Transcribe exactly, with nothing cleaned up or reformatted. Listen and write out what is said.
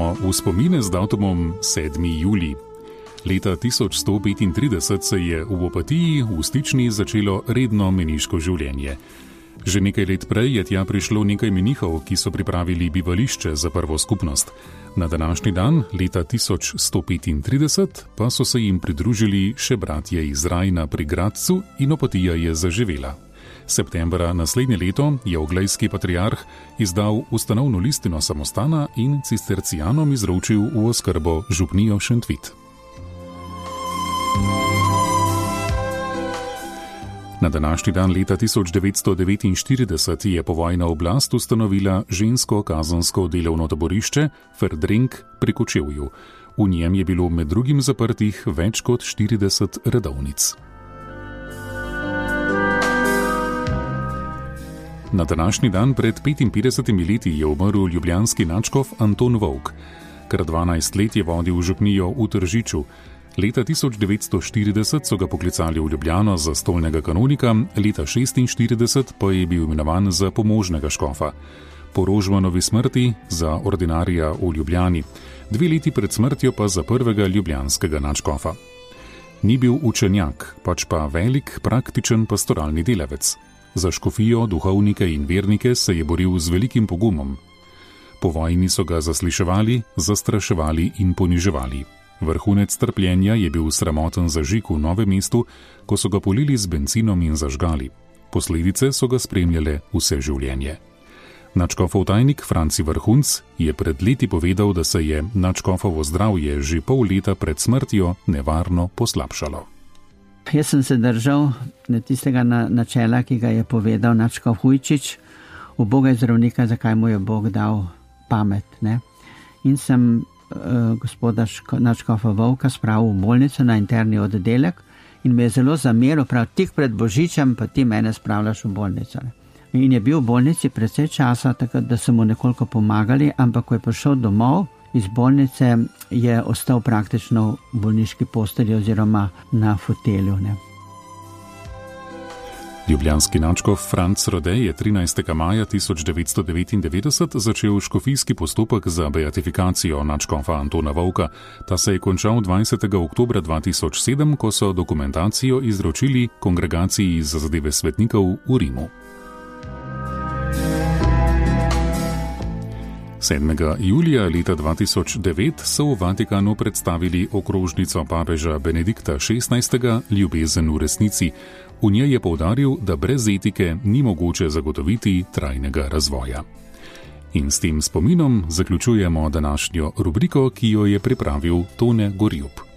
Gremo v spomine z datumom sedmi julij. Leta tisoč sto petintrideset se je v Opatiji v Stični začelo redno meniško življenje. Že nekaj let prej je tja prišlo nekaj menihov, ki so pripravili bivališče za prvo skupnost. Na današnji dan, leta tisoč sto petintrideset, pa so se jim pridružili še bratje iz Rajna pri Gradcu in Opatija je zaživela. Septembra naslednje leto je oglejski patriarh izdal ustanovno listino samostana in cistercijanom izročil v oskrbo župnijo Šentvit. Na današnji dan leta tisoč devetsto devetinštirideset je povojna oblast ustanovila žensko kazensko delovno taborišče Ferdrenk pri Kočevju. V njem je bilo med drugim zaprtih več kot štirideset redovnic. Na današnji dan pred petinpetdesetimi leti je umrl ljubljanski nadškof Anton Volk. Kar dvanajst let je vodil župnijo v Tržiču. Leta tisoč devetsto štirideset so ga poklicali v Ljubljano za stolnega kanonika, leta šestinštirideset pa je bil imenovan za pomožnega škofa. Po Rožmanovi smrti za ordinarija v Ljubljani, dve leti pred smrtjo pa za prvega ljubljanskega nadškofa. Ni bil učenjak, pač pa velik praktičen pastoralni delavec. Za škofijo, duhovnike in vernike se je boril z velikim pogumom. Po vojni so ga zasliševali, zastraševali in poniževali. Vrhunec trpljenja je bil sramoten zažig v Novem mestu, ko so ga polili z bencinom in zažgali. Posledice so ga spremljale vse življenje. Nadškofov tajnik Franci Vrhunc je pred leti povedal, da se je nadškofovo zdravje že pol leta pred smrtjo nevarno poslabšalo. Jaz sem se držal tistega načela, ki ga je povedal nadškof Hujčič, v Boga je zdravnika, zakaj mu je Bog dal pamet. Ne? In sem gospoda nadškofa Volka spravil v bolnico na interni oddelek in me je zelo zameril, prav tik pred Božičem pa ti mene spravljaš v bolnico. In je bil v bolnici precej časa, tako da so mu nekoliko pomagali, ampak ko je prišel domov iz bolnice, je ostal praktično v bolniški postelji oziroma na fotelju. Ne. Ljubljanski nadškof Franc Rode je trinajstega maja tisoč devetsto devetindevetdeset začel škofijski postopek za beatifikacijo nadškofa Antona Volka. Ta se je končal dvajsetega oktobra dva tisoč sedem, ko so dokumentacijo izročili Kongregaciji za zadeve svetnikov v Rimu. sedmega julija leta dva tisoč devet so v Vatikanu predstavili okrožnico papeža Benedikta šestnajstega Ljubezen v resnici. V njej je poudaril, da brez etike ni mogoče zagotoviti trajnega razvoja. In s tem spominom zaključujemo današnjo rubriko, ki jo je pripravil Tone Gorjup.